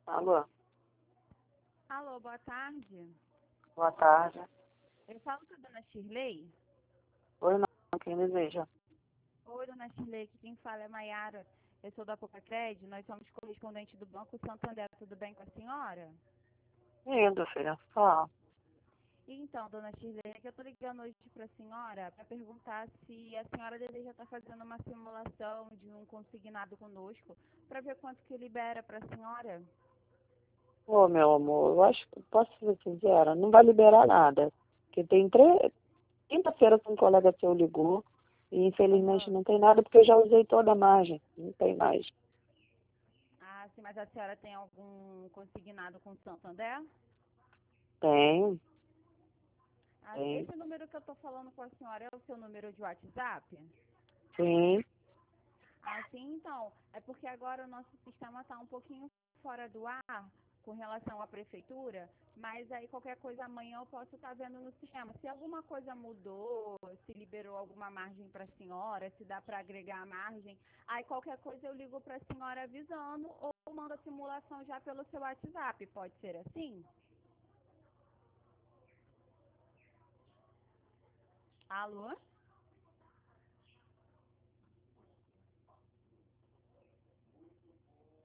Alô, Alô, boa tarde. boa tarde. Eu falo com a dona Shirley. Oi, não, quem deseja? Oi, dona Shirley, aqui quem fala é Maiara. Eu sou da Popacred, nós somos correspondentes do Banco Santander. Tudo bem com a senhora? Indo, filha, fala. Então, dona Shirley, é que eu tô ligando hoje para a senhora para perguntar se a senhora deseja estar fazendo uma simulação de um consignado conosco para ver quanto que libera para a senhora. Ô, meu amor, eu acho que, posso ser sincera, não vai liberar nada. Porque tem três... Quinta-feira um colega seu ligou e infelizmente Aham. não tem nada porque eu já usei toda a margem. Não tem mais. Ah, sim, mas a senhora tem algum consignado com o Santander? Tem, Ah, tem, esse número que eu tô falando com a senhora é o seu número de WhatsApp? sim. Assim, então, é porque agora o nosso sistema está um pouquinho fora do ar com relação à prefeitura, mas aí qualquer coisa amanhã eu posso estar vendo no sistema. Se alguma coisa mudou, se liberou alguma margem para a senhora, se dá para agregar a margem, aí qualquer coisa eu ligo para a senhora avisando ou mando a simulação já pelo seu WhatsApp. Pode ser assim? Alô?